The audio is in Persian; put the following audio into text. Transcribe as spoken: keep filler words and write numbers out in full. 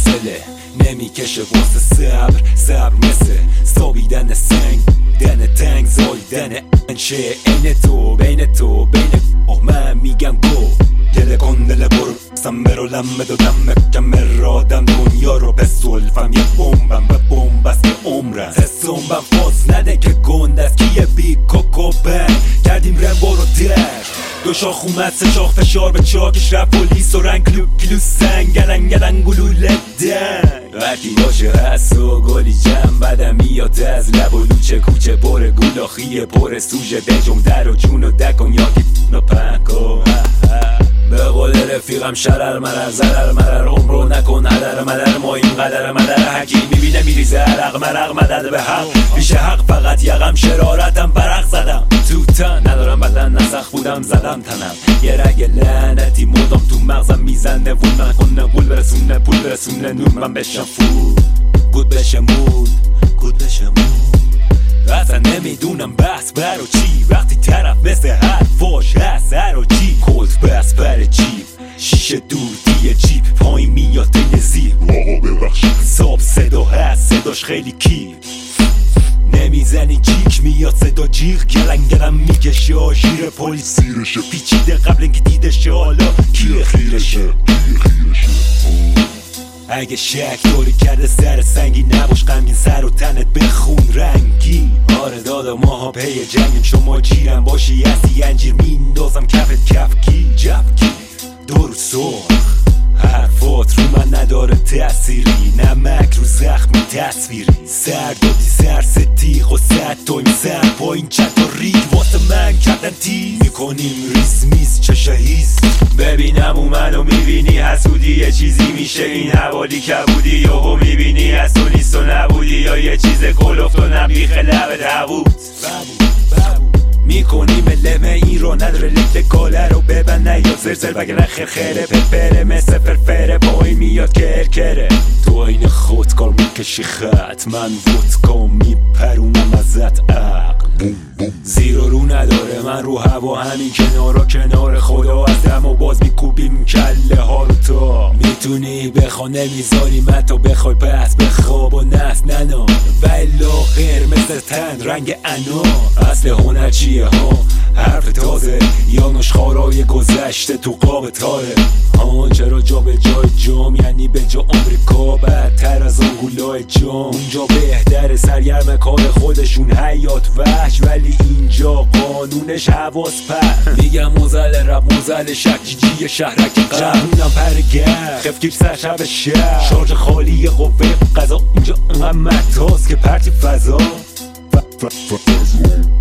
حوصله نمیکشه واسه صبر صبر مثل سابیدن سنگ دن تنگ زاییدن انشه این تو بین تو بین آه من میگم گو دل کن دل برو سم برو لمه دادم مکم رادم دنیا رو به سلفم یه بومبم به بومب است که عمرم حسومبم فاز نده که گند است کیه بی کوکو بنگ کردیم رم برو در دو شاخ اومد سه شاخ فشار به چاکش رفت پلیس و رنگ کلو کلو سنگ گلن گلن گلوله دنگ وقتی باشه هست و گلی جمع بدم میاد از لب و لوچه کوچه پر گولاخیه پر سوژه بجم در و جون و دکن یاکی نو پنکو به قول رفیقم شرر مرر زرر مرر عمر رو نکن هدر مدر ما این قدر مدر حکی میبینه میریزه عرق مرق مدد به حق پیش حق فقط یقم شرارتم برق زدم تو تن ندارم بدن نسخ بودم زدم تنم یه رگ لعنتی مردم تو مغزم میزنه وول من کنه قول برسونه پول برسونه نون من بشم فود گود بشه مود گود بشه مود اصلا نمیدونم بس برو چی وقتی طرف مثل حرفاش هست هر و چی کلت بس بر جیب شیشه دور دیه جیب پایین میاد دین زیر آقا ببخشید حساب صدا هست صداش خیلی کی نمیزنی جیک میاد صدا جیغ گلن گلن میکشه آژیر پلیس سیرشه پیچیده قبل اینکه دیدشه حالا کیه خیرشه کیه خیرشه اگه شک داری کرده سر سنگی نباش غمگین سر و تنت بخون رنگی آره دادا ماها پی جنگیم شما جیرم باشی هستی انجیر میندازم کفت کفکی جفکی دور سرخ حرفات رو من نداره تأثیری نمک رو زخمی تصویری سر دادی سر ستیخ و ست تایم سر پایین چند و ریگ واسه من کردن تیز میکنیم ریز میز چه هیز ببینم او منو میبینی حسودی یه چیزی میشه این حوالی کبودی یهو میبینی از تو نیست و نبودی یا یه چیز کلفت و نبیخ لبت حبود میکنیم لمه این رو نداره لکل کاله رو ببن نه یا زرزر بگرن خرخره پپره مثل فرفره پایی میاد کرکره تو این خودکار میکشی خط من ودکا میپرونم ازت عقل زیر و رو نداره من رو هوا همین کنارا کنار خدا از دم و باز میکوبیم کله ها رو تا میتونی بخوا نمیذاری من تا بخوای پس بخواب و نست ننا ولا غیر مثل تن رنگ انا اصل هنر چیه ها حرف تازه یا نشخارای گذشته تو قاب تاره ها چرا جا به جای جام یعنی به جا آمریکا بدتر از آنگولای جام اونجا بهتر سرگرم کار خودشون حیات وحش ولی اینجا قانونش حواس پر میگم موزل رب موزل شک جیجی شهرک قهرونم پرگر خفگیر سر شب شهر شارژ خالی قوه قضا اینجا انقدر متاست که پرتی فضا